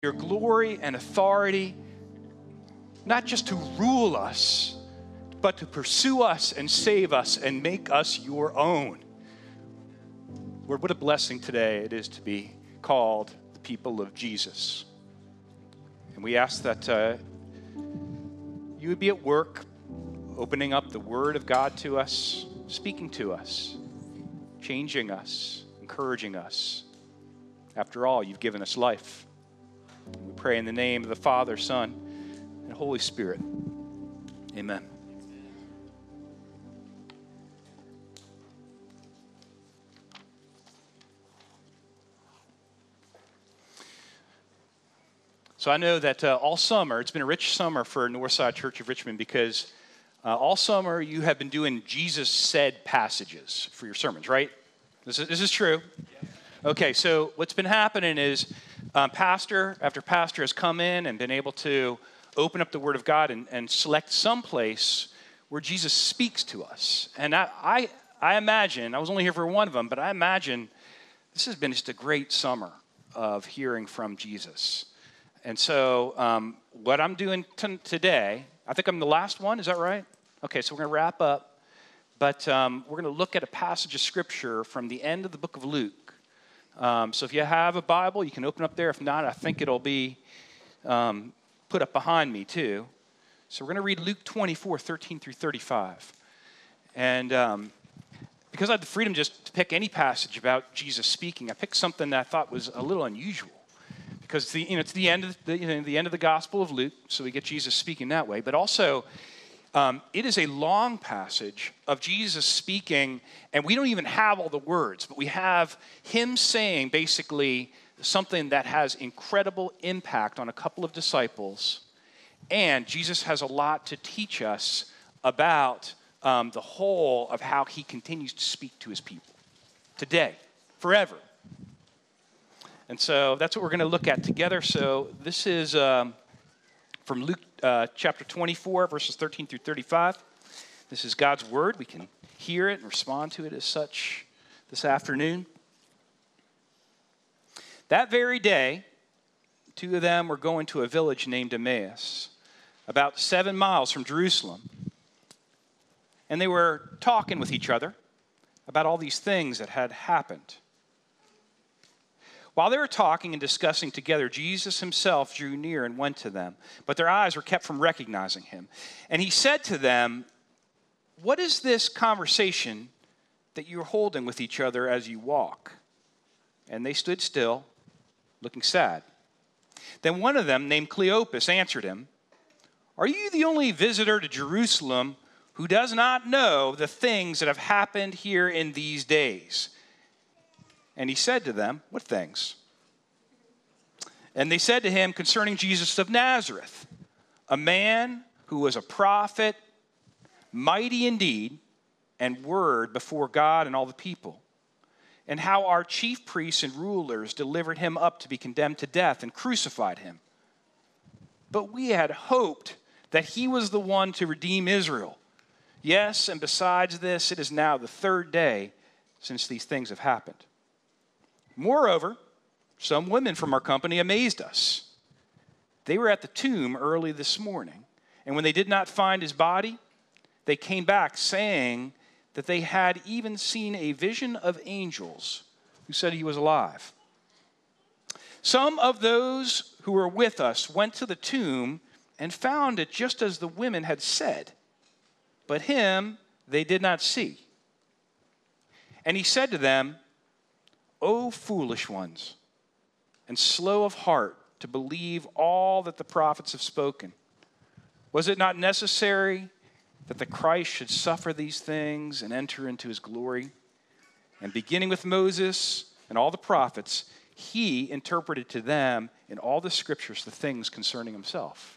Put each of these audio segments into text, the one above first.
your glory and authority, not just to rule us, but to pursue us and save us and make us your own. Lord, what a blessing today it is to be called the people of Jesus. And we ask that you would be at work, opening up the Word of God to us, speaking to us, changing us, encouraging us. After all, you've given us life. We pray in the name of the Father, Son, and Holy Spirit. Amen. So I know that all summer, it's been a rich summer for Northside Church of Richmond because all summer you have been doing Jesus said passages for your sermons, right? This is true? Okay, so what's been happening is pastor after pastor has come in and been able to open up the Word of God and select some place where Jesus speaks to us. And I imagine, I was only here for one of them, but I imagine this has been just a great summer of hearing from Jesus. And so what I'm doing today, I think I'm the last one, is that right? Okay, so we're going to wrap up, but we're going to look at a passage of Scripture from the end of the book of Luke. So if you have a Bible, you can open up there. If not, I think it'll be put up behind me too. So we're going to read Luke 24, 13 through 35. And because I had the freedom just to pick any passage about Jesus speaking, I picked something that I thought was a little unusual. Because it's the end of the end of the Gospel of Luke, so we get Jesus speaking that way. But also, it is a long passage of Jesus speaking, and we don't even have all the words, but we have him saying basically something that has incredible impact on a couple of disciples, and Jesus has a lot to teach us about the whole of how he continues to speak to his people today, forever. And so that's what we're going to look at together. So this is from Luke chapter 24, verses 13 through 35. This is God's word. We can hear it and respond to it as such this afternoon. That very day, two of them were going to a village named Emmaus, about 7 miles from Jerusalem. And they were talking with each other about all these things that had happened. While they were talking and discussing together, Jesus himself drew near and went to them, but their eyes were kept from recognizing him. And he said to them, "What is this conversation that you're holding with each other as you walk?" And they stood still, looking sad. Then one of them, named Cleopas, answered him, "Are you the only visitor to Jerusalem who does not know the things that have happened here in these days?" And he said to them, "What things?" And they said to him, "Concerning Jesus of Nazareth, a man who was a prophet, mighty in deed and word before God and all the people, and how our chief priests and rulers delivered him up to be condemned to death and crucified him. But we had hoped that he was the one to redeem Israel. Yes, and besides this, it is now the third day since these things have happened. Moreover, some women from our company amazed us. They were at the tomb early this morning, and when they did not find his body, they came back saying that they had even seen a vision of angels who said he was alive. Some of those who were with us went to the tomb and found it just as the women had said, but him they did not see." And he said to them, "O foolish ones, and slow of heart to believe all that the prophets have spoken. Was it not necessary that the Christ should suffer these things and enter into his glory? And beginning with Moses and all the prophets, he interpreted to them in all the scriptures the things concerning himself."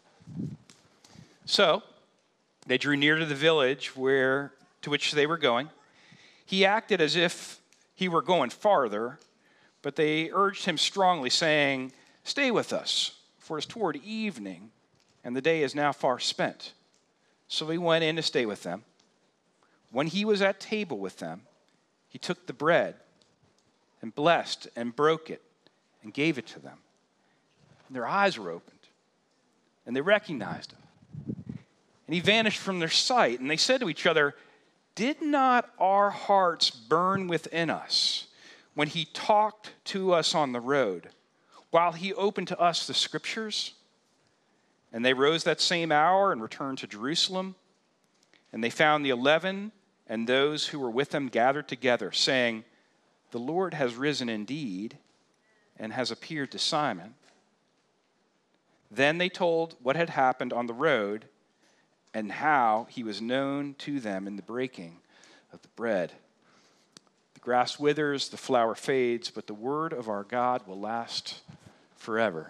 So they drew near to the village to which they were going. He acted as if he were going farther, but they urged him strongly, saying, "Stay with us, for it is toward evening, and the day is now far spent." So he went in to stay with them. When he was at table with them, he took the bread and blessed and broke it and gave it to them. And their eyes were opened, and they recognized him. And he vanished from their sight, and they said to each other, "Did not our hearts burn within us when he talked to us on the road, while he opened to us the scriptures?" And they rose that same hour and returned to Jerusalem. And they found the 11 and those who were with them gathered together, saying, "The Lord has risen indeed and has appeared to Simon." Then they told what had happened on the road and how he was known to them in the breaking of the bread. The grass withers, the flower fades, but the word of our God will last forever.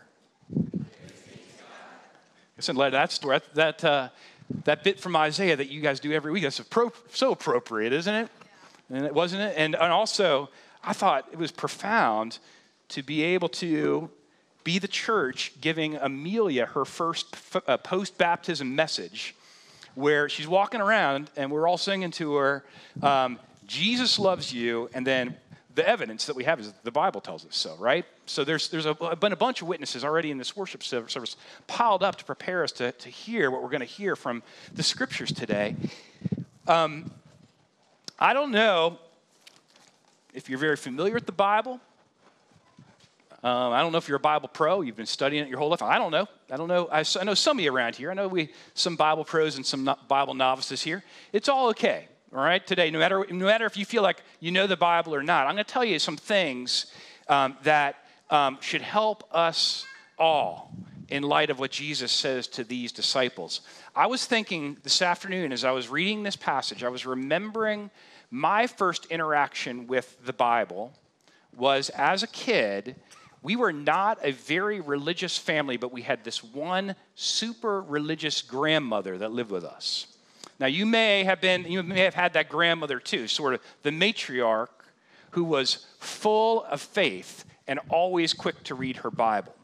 Listen, that bit from Isaiah that you guys do every week, that's so appropriate, isn't it? And it wasn't it? And also, I thought it was profound to be able to be the church giving Amelia her first post-baptism message, where she's walking around and we're all singing to her, "Jesus loves you," and then the evidence that we have is the Bible tells us so, right? So there's been a bunch of witnesses already in this worship service piled up to prepare us to hear what we're going to hear from the scriptures today. I don't know if you're very familiar with the Bible. I don't know if you're a Bible pro. You've been studying it your whole life. I don't know. I know some of you around here. I know some Bible pros and some Bible novices here. It's all okay, all right, today. No matter if you feel like you know the Bible or not, I'm going to tell you some things that should help us all in light of what Jesus says to these disciples. I was thinking this afternoon as I was reading this passage, I was remembering my first interaction with the Bible was as a kid. We were not a very religious family, but we had this one super religious grandmother that lived with us. Now, you may have had that grandmother too, sort of the matriarch who was full of faith and always quick to read her Bible.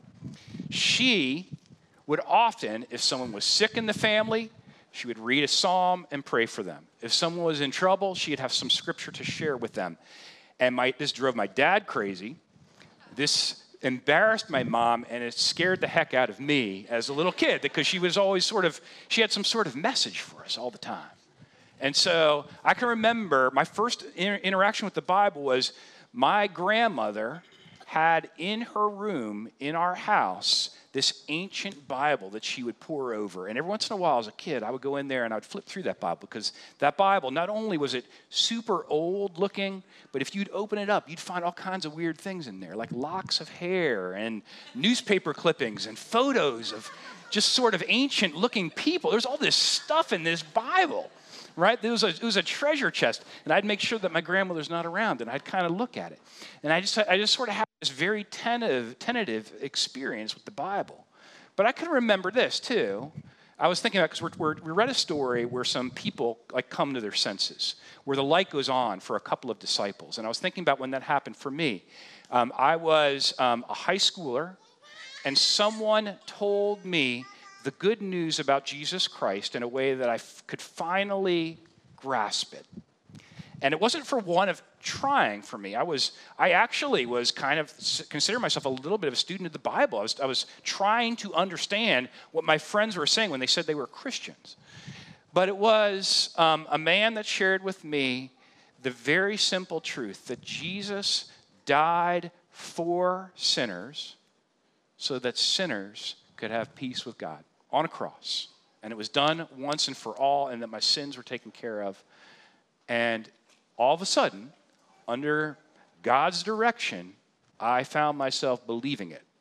She would often, if someone was sick in the family, she would read a psalm and pray for them. If someone was in trouble, she'd have some scripture to share with them. And this drove my dad crazy. This embarrassed my mom, and it scared the heck out of me as a little kid because she was always she had some sort of message for us all the time. And so I can remember my first interaction with the Bible was my grandmother had in her room in our house this ancient Bible that she would pore over. And every once in a while as a kid, I would go in there and I would flip through that Bible because that Bible, not only was it super old looking, but if you'd open it up, you'd find all kinds of weird things in there, like locks of hair and newspaper clippings and photos of just sort of ancient looking people. There's all this stuff in this Bible, right? It was a treasure chest. And I'd make sure that my grandmother's not around and I'd kind of look at it. And I just sort of had this very tentative experience with the Bible. But I can remember this too. I was thinking about, because we read a story where some people come to their senses, where the light goes on for a couple of disciples. And I was thinking about when that happened for me. I was a high schooler, and someone told me the good news about Jesus Christ in a way that I could finally grasp it. And it wasn't for one of trying for me. I actually was kind of consider myself a little bit of a student of the Bible. I was trying to understand what my friends were saying when they said they were Christians. But it was a man that shared with me the very simple truth that Jesus died for sinners so that sinners could have peace with God on a cross. And it was done once and for all, and that my sins were taken care of. And all of a sudden, under God's direction, I found myself believing it.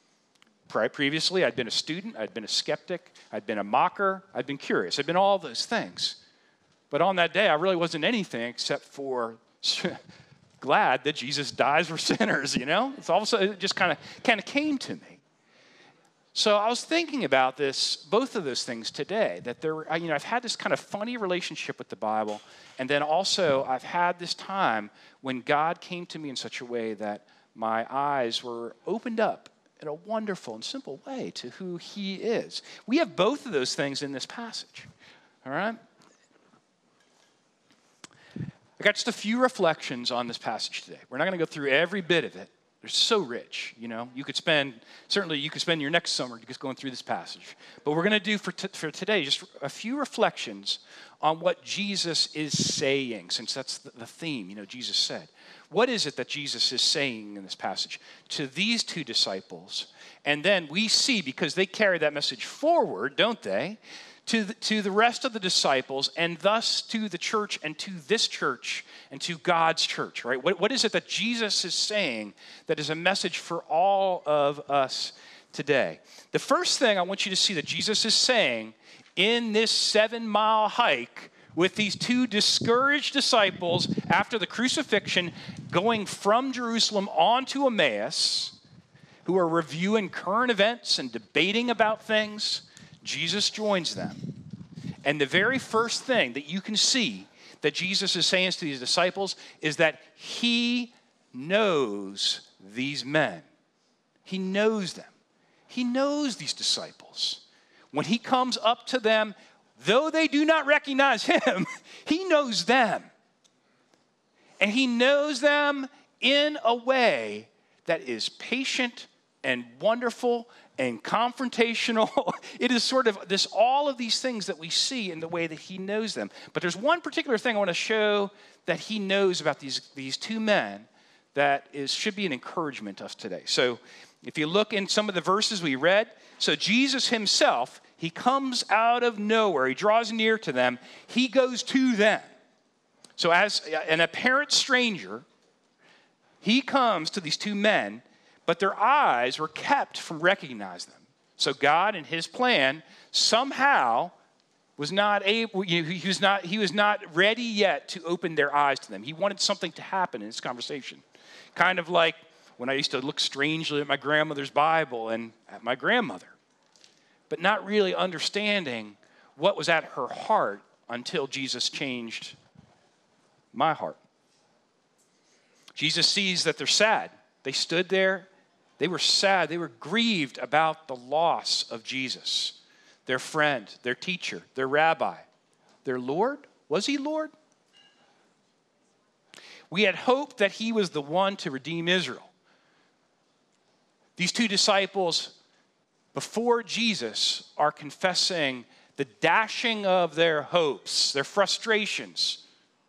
Previously, I'd been a student, I'd been a skeptic, I'd been a mocker, I'd been curious, I'd been all those things. But on that day, I really wasn't anything except for glad that Jesus dies for sinners, you know? It's all of a sudden, it just kind of came to me. So I was thinking about both of those things today, that I've had this kind of funny relationship with the Bible, and then also I've had this time when God came to me in such a way that my eyes were opened up in a wonderful and simple way to who he is. We have both of those things in this passage, all right? I got just a few reflections on this passage today. We're not going to go through every bit of it, They're so rich, you know. You could spend your next summer just going through this passage. But we're going to do for today just a few reflections on what Jesus is saying, since that's the theme, you know, Jesus said. What is it that Jesus is saying in this passage to these two disciples? And then we see, because they carry that message forward, don't they, to the rest of the disciples, and thus to the church and to this church and to God's church, right? What is it that Jesus is saying that is a message for all of us today? The first thing I want you to see that Jesus is saying in this 7-mile hike with these two discouraged disciples after the crucifixion, going from Jerusalem on to Emmaus, who are reviewing current events and debating about things, Jesus joins them. And the very first thing that you can see that Jesus is saying to these disciples is that he knows these men. He knows them. He knows these disciples. When he comes up to them, though they do not recognize him, he knows them. And he knows them in a way that is patient and wonderful and confrontational. It is sort of all of these things that we see in the way that he knows them. But there's one particular thing I want to show that he knows about these two men that should be an encouragement to us today. So if you look in some of the verses we read, so Jesus himself, he comes out of nowhere. He draws near to them. He goes to them. So as an apparent stranger, he comes to these two men, but their eyes were kept from recognizing them. So God, in his plan, somehow was not able, he was not ready yet to open their eyes to them. He wanted something to happen in this conversation. Kind of like when I used to look strangely at my grandmother's Bible and at my grandmother, but not really understanding what was at her heart until Jesus changed my heart. Jesus sees that they're sad. They stood there. They were sad. They were grieved about the loss of Jesus, their friend, their teacher, their rabbi, their Lord. Was he Lord? We had hoped that he was the one to redeem Israel. These two disciples, before Jesus, are confessing the dashing of their hopes, their frustrations,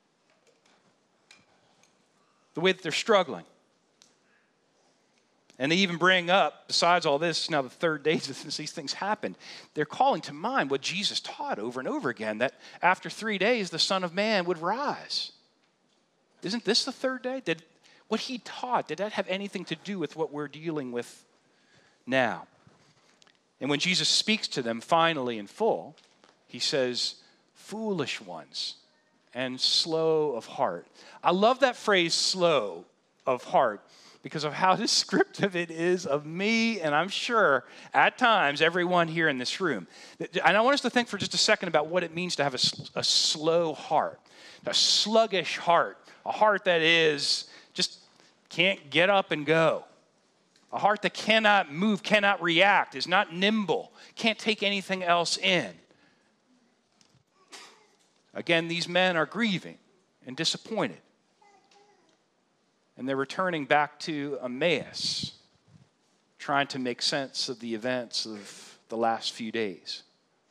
the way that they're struggling. And they even bring up, besides all this, now the third day since these things happened, they're calling to mind what Jesus taught over and over again, that after 3 days, the Son of Man would rise. Isn't this the third day? What he taught, did that have anything to do with what we're dealing with now? And when Jesus speaks to them finally in full, he says, foolish ones and slow of heart. I love that phrase, slow of heart, because of how descriptive it is of me, and I'm sure at times everyone here in this room. And I want us to think for just a second about what it means to have a slow heart, a sluggish heart, a heart that is just can't get up and go, a heart that cannot move, cannot react, is not nimble, can't take anything else in. Again, these men are grieving and disappointed. And they're returning back to Emmaus, trying to make sense of the events of the last few days.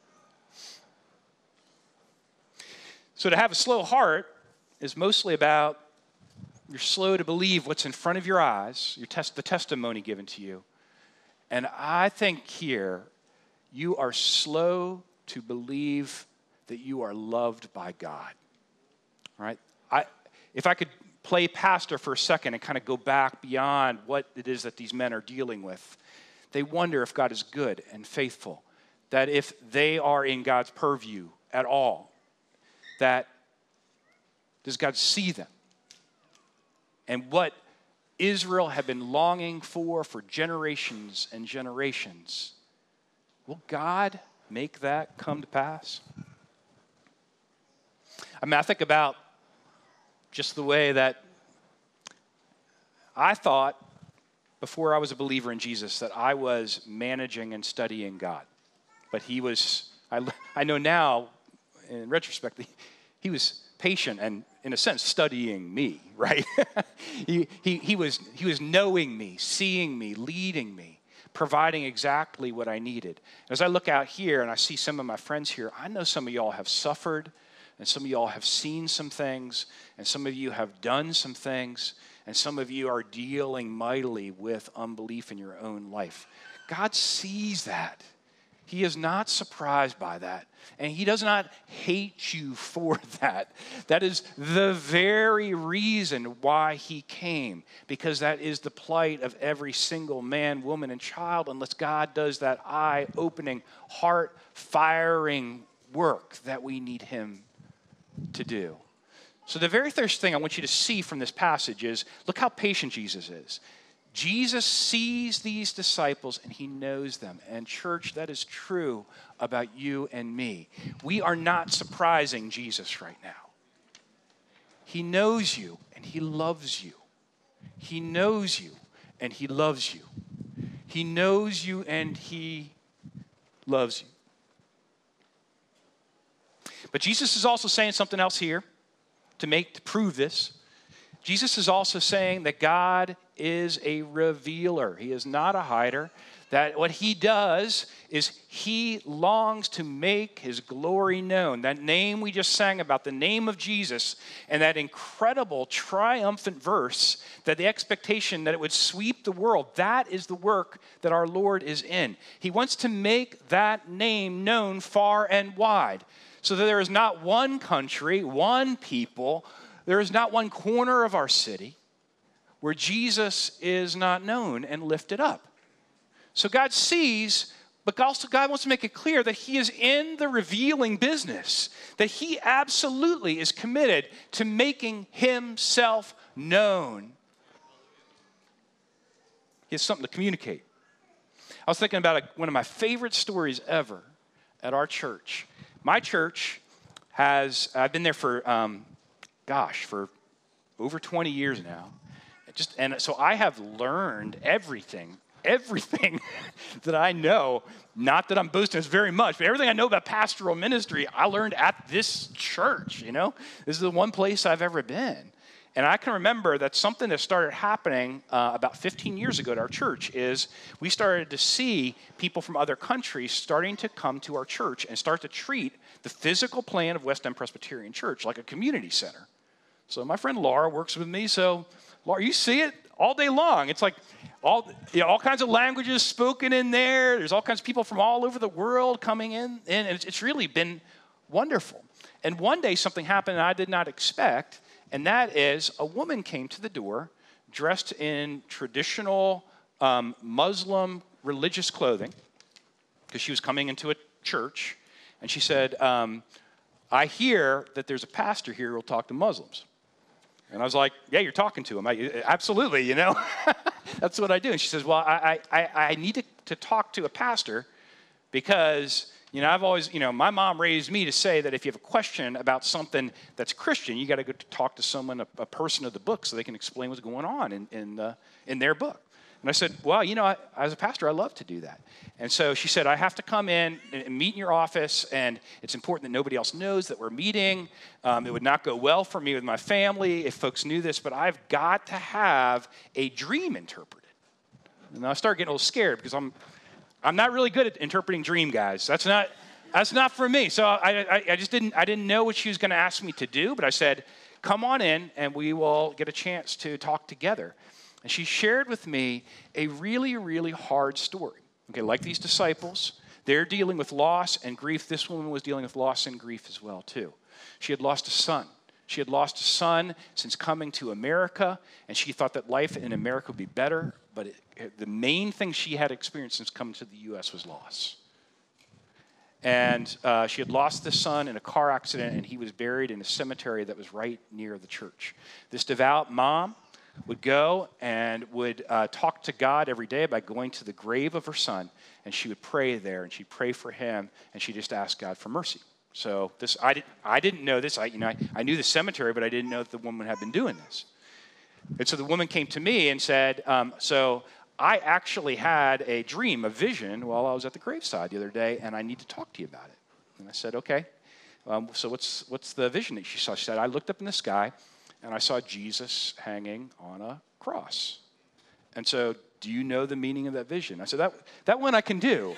So to have a slow heart is mostly about you're slow to believe what's in front of your eyes, the testimony given to you. And I think here you are slow to believe that you are loved by God. All right? If I could play pastor for a second and kind of go back beyond what it is that these men are dealing with. They wonder if God is good and faithful, that if they are in God's purview at all, that does God see them? And what Israel had been longing for generations and generations, will God make that come to pass? I think about just the way that I thought before I was a believer in Jesus that I was managing and studying God. But he was, I know now, in retrospect, He was patient and, in a sense, studying me, right? he was knowing me, seeing me, leading me, providing exactly what I needed. As I look out here and I see some of my friends here, I know some of y'all have suffered, and some of y'all have seen some things, and some of you have done some things, and some of you are dealing mightily with unbelief in your own life. God sees that. He is not surprised by that, and he does not hate you for that. That is the very reason why he came, because that is the plight of every single man, woman, and child, unless God does that eye-opening, heart-firing work that we need him to do. So the very first thing I want you to see from this passage is, look how patient Jesus is. Jesus sees these disciples and he knows them. And church, that is true about you and me. We are not surprising Jesus right now. He knows you and he loves you. He knows you and he loves you. He knows you and he loves you. But Jesus is also saying something else here to prove this. Jesus is also saying that God is a revealer. He is not a hider. That what he does is he longs to make his glory known. That name we just sang about, the name of Jesus, and that incredible triumphant verse, that the expectation that it would sweep the world, that is the work that our Lord is in. He wants to make that name known far and wide, so that there is not one country, one people, there is not one corner of our city where Jesus is not known and lifted up. So God sees, but also God wants to make it clear that he is in the revealing business, that he absolutely is committed to making himself known. He has something to communicate. I was thinking about one of my favorite stories ever at our church. My church I've been there for over 20 years now. And so I have learned everything that I know. Not that I'm boasting this very much, but everything I know about pastoral ministry, I learned at this church, This is the one place I've ever been. And I can remember that something that started happening about 15 years ago at our church is we started to see people from other countries starting to come to our church and start to treat the physical plan of West End Presbyterian Church like a community center. So my friend Laura works with me. So Laura, you see it all day long. It's like all kinds of languages spoken in there. There's all kinds of people from all over the world coming in, and it's really been wonderful. And one day something happened I did not expect, and that is a woman came to the door dressed in traditional Muslim religious clothing because she was coming into a church, and she said, I hear that there's a pastor here who will talk to Muslims. And I was like, yeah, you're talking to him. Absolutely, That's what I do. And she says, well, I need to talk to a pastor because, I've always, my mom raised me to say that if you have a question about something that's Christian, you got to go to talk to someone, a person of the book, so they can explain what's going on in their book. And I said, well, as a pastor, I love to do that. And so she said, I have to come in and meet in your office, and it's important that nobody else knows that we're meeting. It would not go well for me with my family if folks knew this, but I've got to have a dream interpreted. And I started getting a little scared because I'm not really good at interpreting dream, guys. That's not for me. So I didn't know what she was going to ask me to do, but I said, come on in, and we will get a chance to talk together. And she shared with me a really, really hard story. Okay, like these disciples, they're dealing with loss and grief. This woman was dealing with loss and grief as well, too. She had lost a son. She had lost a son since coming to America, and she thought that life in America would be better, but the main thing she had experienced since coming to the U.S. was loss. And she had lost this son in a car accident, and he was buried in a cemetery that was right near the church. This devout mom would go and would talk to God every day by going to the grave of her son, and she would pray there, and she'd pray for him, and she just asked God for mercy. So I didn't know this. I knew the cemetery, but I didn't know that the woman had been doing this. And so the woman came to me and said, so I actually had a dream, a vision, while I was at the graveside the other day, and I need to talk to you about it. And I said, okay. So what's the vision that she saw? She said, I looked up in the sky, and I saw Jesus hanging on a cross. And so, do you know the meaning of that vision? I said, that one I can do.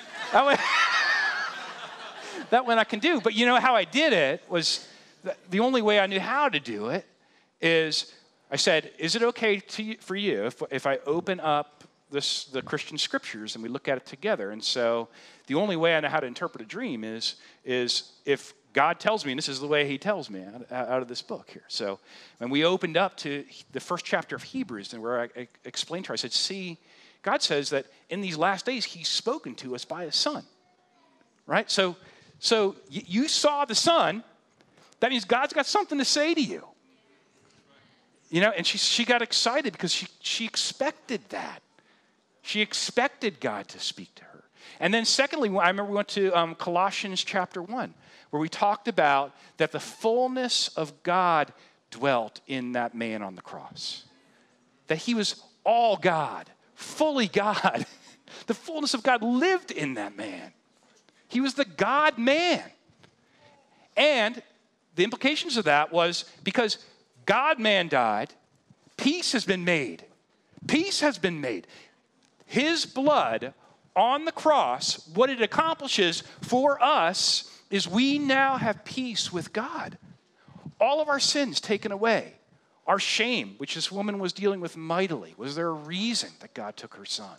That one I can do. But you know how I did it was, the only way I knew how to do it is, I said, is it okay for you if I open up the Christian scriptures and we look at it together? And so the only way I know how to interpret a dream is if God tells me, and this is the way he tells me out of this book here. So when we opened up to the first chapter of Hebrews, and where I explained to her, I said, see, God says that in these last days, he's spoken to us by his son, right? So you saw the son. That means God's got something to say to you. You know, and she got excited because she expected that. She expected God to speak to her. And then secondly, I remember we went to Colossians chapter 1, where we talked about that the fullness of God dwelt in that man on the cross. That he was all God, fully God. The fullness of God lived in that man. He was the God-man. And the implications of that was because God-man died, peace has been made. Peace has been made. His blood on the cross, what it accomplishes for us is we now have peace with God. All of our sins taken away. Our shame, which this woman was dealing with mightily. Was there a reason that God took her son?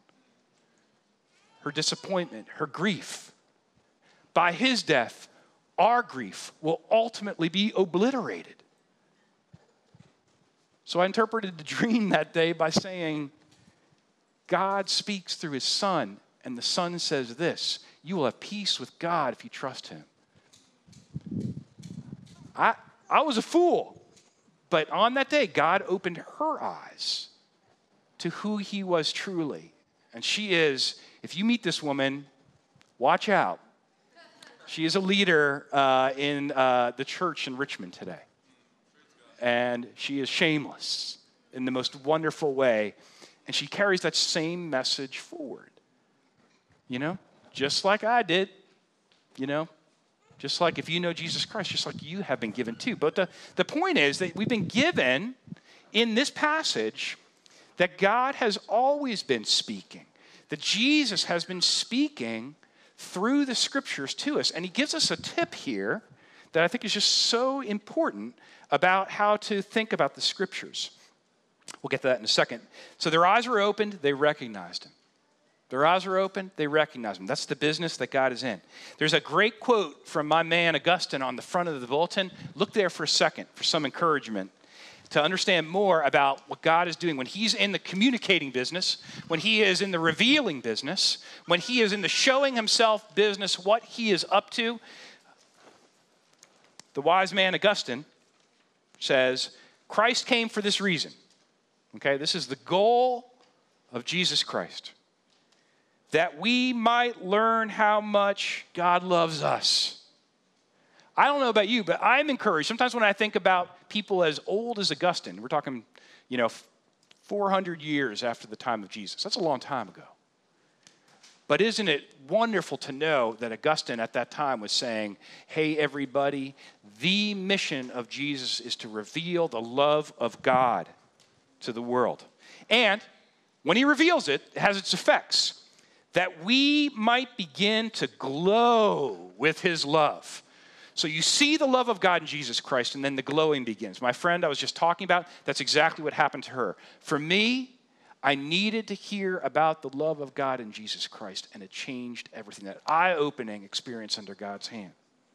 Her disappointment, her grief. By his death, our grief will ultimately be obliterated. So I interpreted the dream that day by saying, God speaks through his son, and the son says this: you will have peace with God if you trust him. I was a fool, but on that day, God opened her eyes to who he was truly. And she is, if you meet this woman, watch out. She is a leader in the church in Richmond today. And she is shameless in the most wonderful way. And she carries that same message forward. You know, just like I did. You know, just like if you know Jesus Christ, just like you have been given too. But the point is that we've been given in this passage that God has always been speaking. That Jesus has been speaking through the scriptures to us. And he gives us a tip here that I think is just so important about how to think about the scriptures. We'll get to that in a second. So their eyes were opened, they recognized him. Their eyes were open, they recognized him. That's the business that God is in. There's a great quote from my man Augustine on the front of the bulletin. Look there for a second for some encouragement to understand more about what God is doing when he's in the communicating business, when he is in the revealing business, when he is in the showing himself business, what he is up to. The wise man Augustine says, Christ came for this reason. Okay, this is the goal of Jesus Christ. That we might learn how much God loves us. I don't know about you, but I'm encouraged. Sometimes when I think about people as old as Augustine, we're talking, 400 years after the time of Jesus. That's a long time ago. But isn't it wonderful to know that Augustine at that time was saying, hey, everybody, the mission of Jesus is to reveal the love of God to the world. And when he reveals it, it has its effects. That we might begin to glow with his love. So you see the love of God in Jesus Christ, and then the glowing begins. My friend I was just talking about, that's exactly what happened to her. For me, I needed to hear about the love of God in Jesus Christ, and it changed everything. That eye-opening experience under God's hand.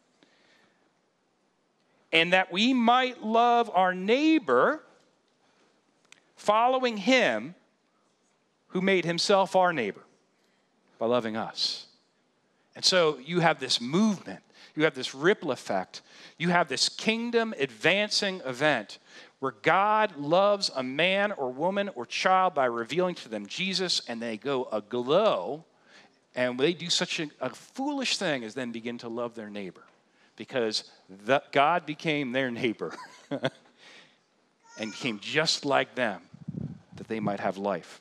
And that we might love our neighbor, following him who made himself our neighbor by loving us. And so you have this movement. You have this ripple effect. You have this kingdom advancing event where God loves a man or woman or child by revealing to them Jesus, and they go aglow, and they do such a foolish thing as then begin to love their neighbor because God became their neighbor and became just like them that they might have life.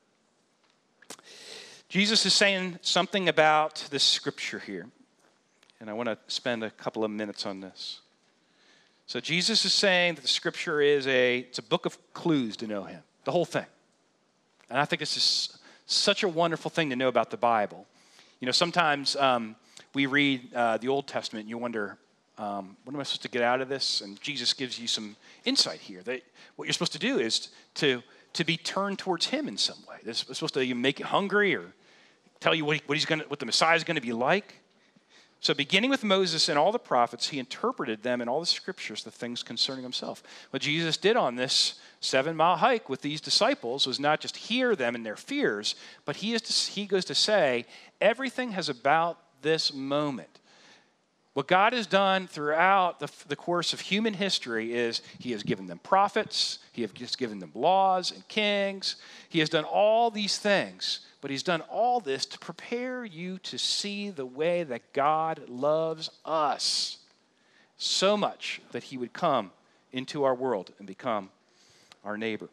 Jesus is saying something about this scripture here. And I want to spend a couple of minutes on this. So Jesus is saying that the Scripture is it's a book of clues to know him, the whole thing. And I think this is such a wonderful thing to know about the Bible. You know, sometimes we read the Old Testament and you wonder, what am I supposed to get out of this? And Jesus gives you some insight here. That what you're supposed to do is to be turned towards him in some way. It's supposed to make you hungry or tell you what the Messiah is going to be like. So beginning with Moses and all the prophets, he interpreted them in all the scriptures, the things concerning himself. What Jesus did on this 7-mile hike with these disciples was not just hear them in their fears, but he goes to say, everything has about this moment. What God has done throughout the course of human history is he has given them prophets, he has just given them laws and kings. He has done all these things. But he's done all this to prepare you to see the way that God loves us so much that he would come into our world and become our neighbor.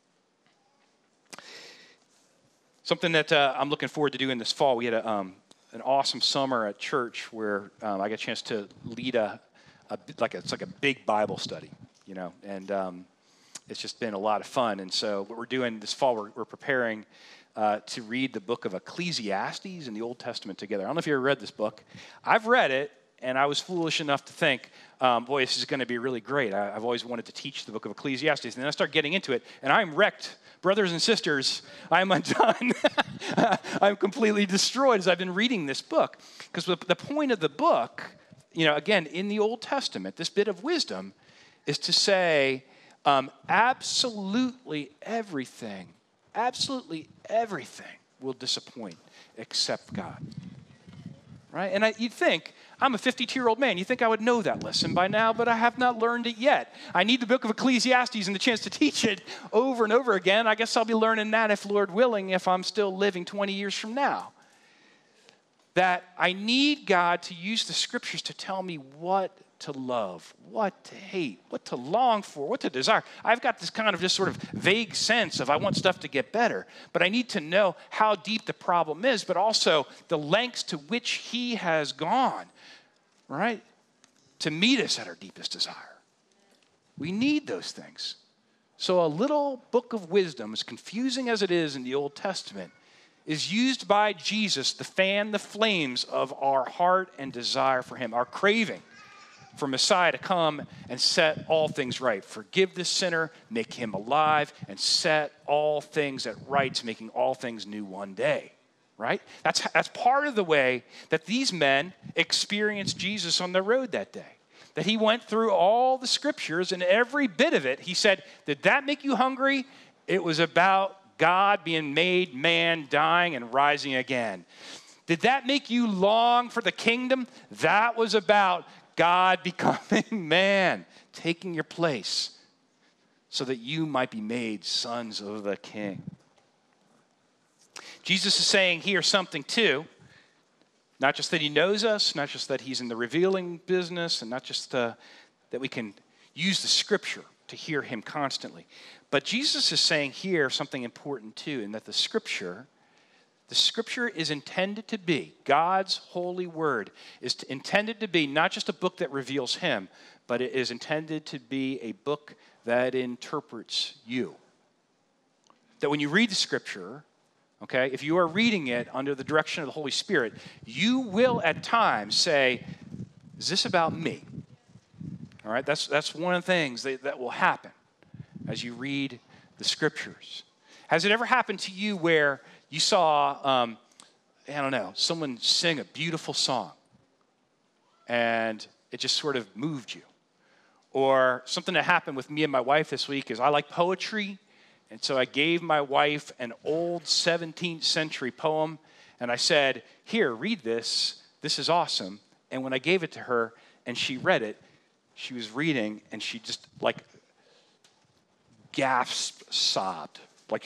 Something that I'm looking forward to doing this fall, we had an awesome summer at church where I got a chance to lead it's like a big Bible study, you know, and it's just been a lot of fun. And so what we're doing this fall, we're preparing to read the book of Ecclesiastes in the Old Testament together. I don't know if you ever read this book. I've read it, and I was foolish enough to think, boy, this is going to be really great. I've always wanted to teach the book of Ecclesiastes. And then I start getting into it, and I'm wrecked. Brothers and sisters, I'm undone. I'm completely destroyed as I've been reading this book. Because the point of the book, you know, again, in the Old Testament, this bit of wisdom is to say absolutely everything will disappoint except God. Right? And you'd think, I'm a 52-year-old man. You think I would know that lesson by now, but I have not learned it yet. I need the book of Ecclesiastes and the chance to teach it over and over again. I guess I'll be learning that, if Lord willing, if I'm still living 20 years from now. That I need God to use the scriptures to tell me what to love, what to hate, what to long for, what to desire. I've got this kind of just sort of vague sense of I want stuff to get better, but I need to know how deep the problem is, but also the lengths to which he has gone, right, to meet us at our deepest desire. We need those things. So a little book of wisdom, as confusing as it is in the Old Testament, is used by Jesus to fan the flames of our heart and desire for him, our craving for Messiah to come and set all things right. Forgive the sinner, make him alive, and set all things at rights, making all things new one day. Right? That's part of the way that these men experienced Jesus on the road that day. That he went through all the scriptures, and every bit of it, he said, did that make you hungry? It was about God being made man, dying, and rising again. Did that make you long for the kingdom? That was about God becoming man, taking your place so that you might be made sons of the King. Jesus is saying here something too, not just that he knows us, not just that he's in the revealing business, and not just that we can use the scripture to hear him constantly. But Jesus is saying here something important too, in that the scripture is intended to be, God's holy word is intended to be not just a book that reveals him, but it is intended to be a book that interprets you. That when you read the scripture, okay, if you are reading it under the direction of the Holy Spirit, you will at times say, is this about me? All right, that's one of the things that will happen as you read the scriptures. Has it ever happened to you where you saw, someone sing a beautiful song and it just sort of moved you? Or something that happened with me and my wife this week is I like poetry, and so I gave my wife an old 17th century poem, and I said, here, read this. This is awesome. And when I gave it to her and she read it, she was reading and she just gasped, sobbed.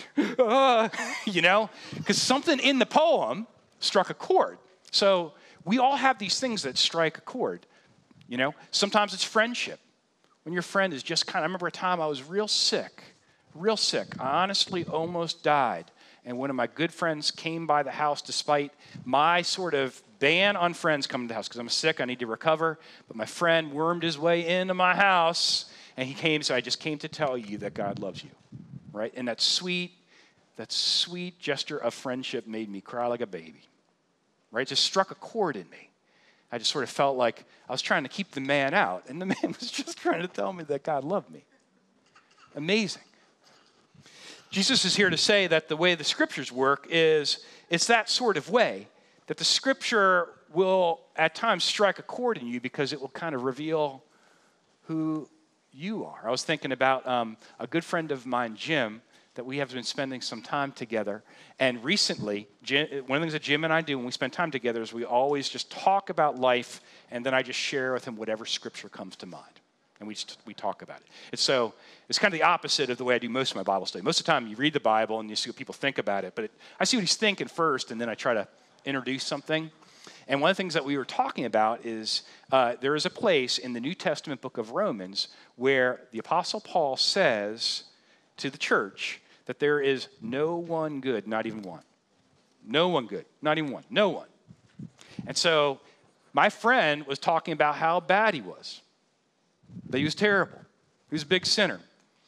Because something in the poem struck a chord. So we all have these things that strike a chord. Sometimes it's friendship. When your friend is just I remember a time I was real sick. I honestly almost died. And one of my good friends came by the house despite my sort of ban on friends coming to the house because I'm sick, I need to recover. But my friend wormed his way into my house, and he came, so I just came to tell you that God loves you, right? And that sweet gesture of friendship made me cry like a baby, right? It just struck a chord in me. I just sort of felt like I was trying to keep the man out, and the man was just trying to tell me that God loved me. Amazing. Jesus is here to say that the way the scriptures work is it's that sort of way, that the scripture will at times strike a chord in you because it will kind of reveal who you are. I was thinking about a good friend of mine, Jim, that we have been spending some time together. And recently, one of the things that Jim and I do when we spend time together is we always just talk about life, and then I just share with him whatever scripture comes to mind. And we talk about it. It's kind of the opposite of the way I do most of my Bible study. Most of the time, you read the Bible and you see what people think about it. But I see what he's thinking first, and then I try to introduce something. And one of the things that we were talking about is there is a place in the New Testament book of Romans where the Apostle Paul says to the church that there is no one good, not even one. No one good, not even one. No one. And so my friend was talking about how bad he was. That he was terrible. He was a big sinner.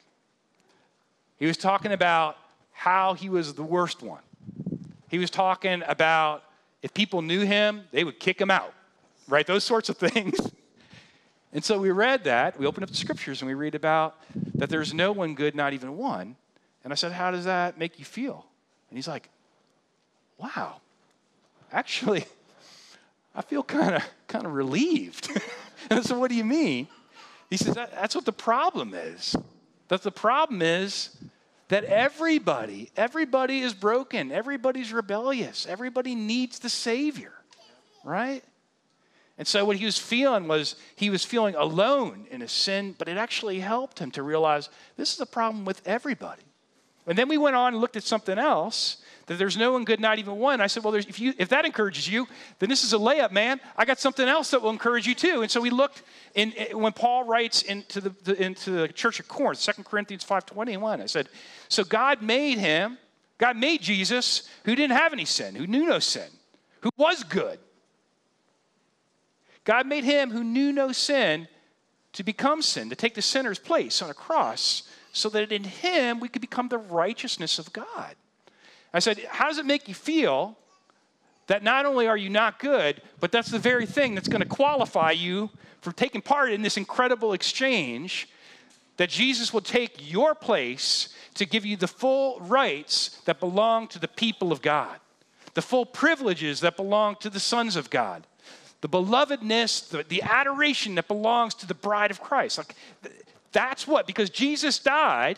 He was talking about how he was the worst one. He was talking about if people knew him, they would kick him out, right? Those sorts of things. And so we read that. We opened up the scriptures and we read about that there's no one good, not even one. And I said, how does that make you feel? And he's like, wow, actually, I feel kind of relieved. And I said, what do you mean? He says, that's what the problem is. That the problem is that everybody is broken. Everybody's rebellious. Everybody needs the Savior, right? And so what he was feeling was he was feeling alone in his sin, but it actually helped him to realize this is a problem with everybody. And then we went on and looked at something else, that there's no one good, not even one. I said, well, if that encourages you, then this is a layup, man. I got something else that will encourage you too. And so we looked when Paul writes into the church of Corinth, 2 Corinthians 5:21. I said, so God made Jesus, who didn't have any sin, who knew no sin, who was good. God made him who knew no sin to become sin, to take the sinner's place on a cross, so that in him we could become the righteousness of God. I said, how does it make you feel that not only are you not good, but that's the very thing that's going to qualify you for taking part in this incredible exchange, that Jesus will take your place to give you the full rights that belong to the people of God, the full privileges that belong to the sons of God, the belovedness, the adoration that belongs to the bride of Christ. Like, that's what, because Jesus died,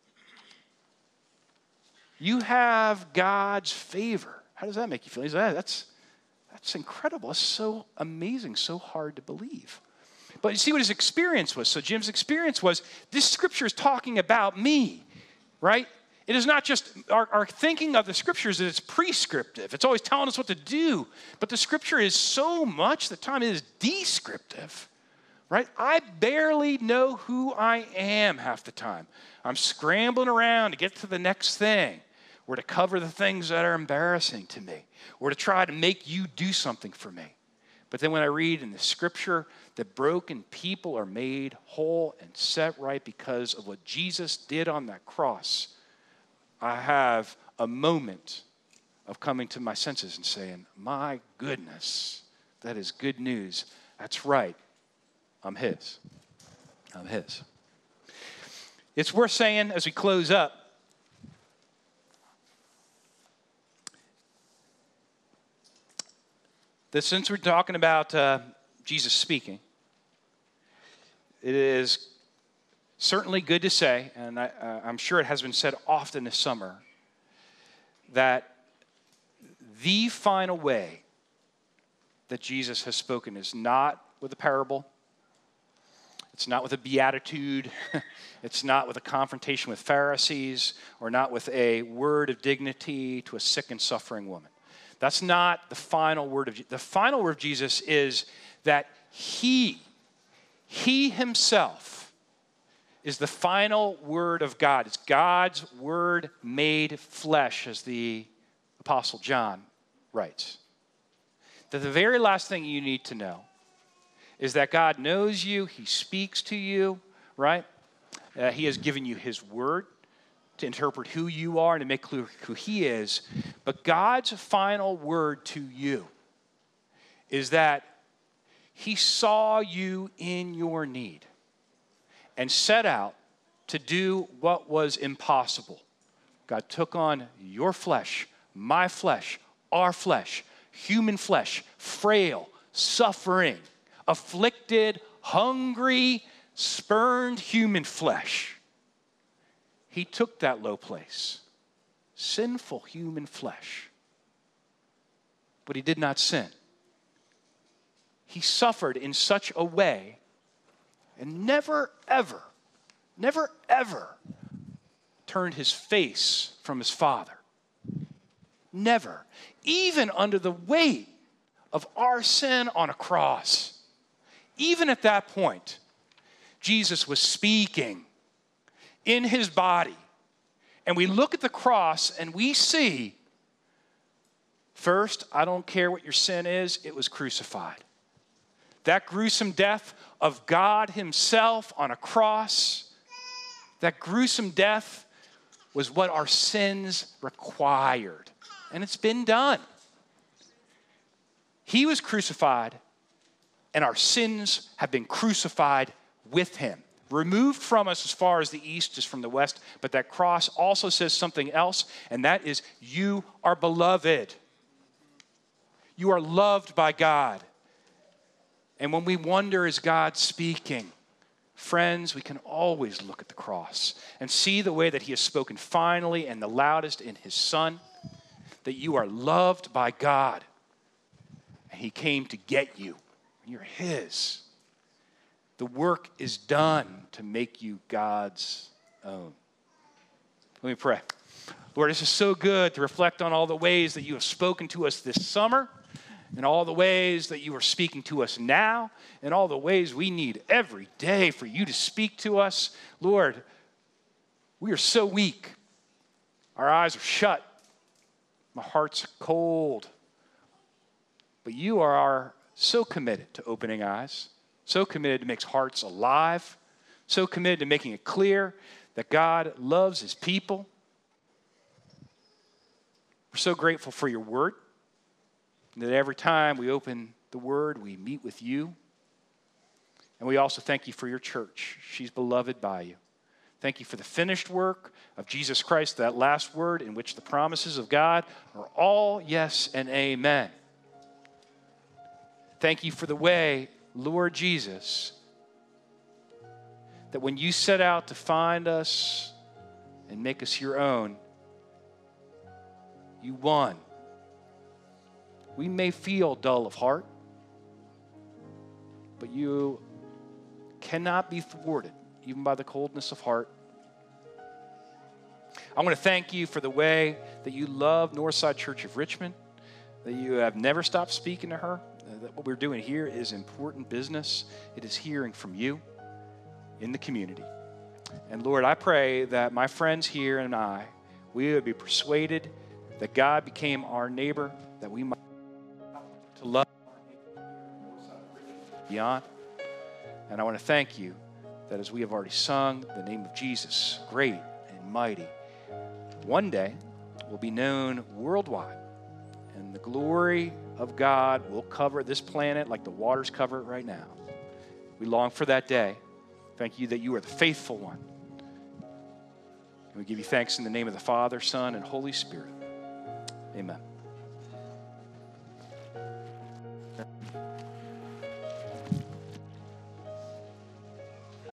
you have God's favor. How does that make you feel? He said, that's incredible. That's so amazing, so hard to believe. But you see what his experience was. So Jim's experience was, this scripture is talking about me, right? It is not just our thinking of the scriptures that it's prescriptive. It's always telling us what to do. But the scripture is so much, the time it is descriptive, right? I barely know who I am half the time. I'm scrambling around to get to the next thing, or to cover the things that are embarrassing to me, or to try to make you do something for me. But then when I read in the scripture that broken people are made whole and set right because of what Jesus did on that cross, I have a moment of coming to my senses and saying, my goodness, that is good news. That's right. I'm his. I'm his. It's worth saying as we close up, that since we're talking about Jesus speaking, it is certainly good to say, and I'm sure it has been said often this summer, that the final way that Jesus has spoken is not with a parable. It's not with a beatitude. It's not with a confrontation with Pharisees, or not with a word of dignity to a sick and suffering woman. That's not the final word of Jesus. The final word of Jesus is that he himself is the final word of God. It's God's word made flesh, as the Apostle John writes. that the very last thing you need to know is that God knows you, he speaks to you, right? He has given you his word to interpret who you are and to make clear who he is. But God's final word to you is that he saw you in your need and set out to do what was impossible. God took on your flesh, my flesh, our flesh, human flesh, frail, suffering, afflicted, hungry, spurned human flesh. He took that low place, sinful human flesh, but he did not sin. He suffered in such a way and never, ever turned his face from his Father. Never. Even under the weight of our sin on a cross. Even at that point, Jesus was speaking in his body. And we look at the cross and we see, first, I don't care what your sin is, it was crucified. That gruesome death of God himself on a cross, that gruesome death was what our sins required. And it's been done. He was crucified, and our sins have been crucified with him. Removed from us as far as the east is from the west, but that cross also says something else, and that is you are beloved. You are loved by God. And when we wonder, is God speaking? Friends, we can always look at the cross and see the way that he has spoken finally and the loudest in his Son, that you are loved by God. And he came to get you. You're his. The work is done to make you God's own. Let me pray. Lord, this is so good to reflect on all the ways that you have spoken to us this summer, and all the ways that you are speaking to us now, and all the ways we need every day for you to speak to us. Lord, we are so weak. Our eyes are shut. My heart's cold. But you are so committed to opening eyes, so committed to make hearts alive, so committed to making it clear that God loves his people. We're so grateful for your word, that every time we open the word, we meet with you. And we also thank you for your church. She's beloved by you. Thank you for the finished work of Jesus Christ, that last word in which the promises of God are all yes and amen. Thank you for the way, Lord Jesus, that when you set out to find us and make us your own, you won. We may feel dull of heart, but you cannot be thwarted, even by the coldness of heart. I want to thank you for the way that you love Northside Church of Richmond, that you have never stopped speaking to her, that what we're doing here is important business. It is hearing from you in the community. And Lord, I pray that my friends here and I, we would be persuaded that God became our neighbor, that we might to love beyond. And I want to thank you that as we have already sung the name of Jesus, great and mighty, one day will be known worldwide. And the glory of God will cover this planet like the waters cover it right now. We long for that day. Thank you that you are the faithful one. And we give you thanks in the name of the Father, Son, and Holy Spirit. Amen.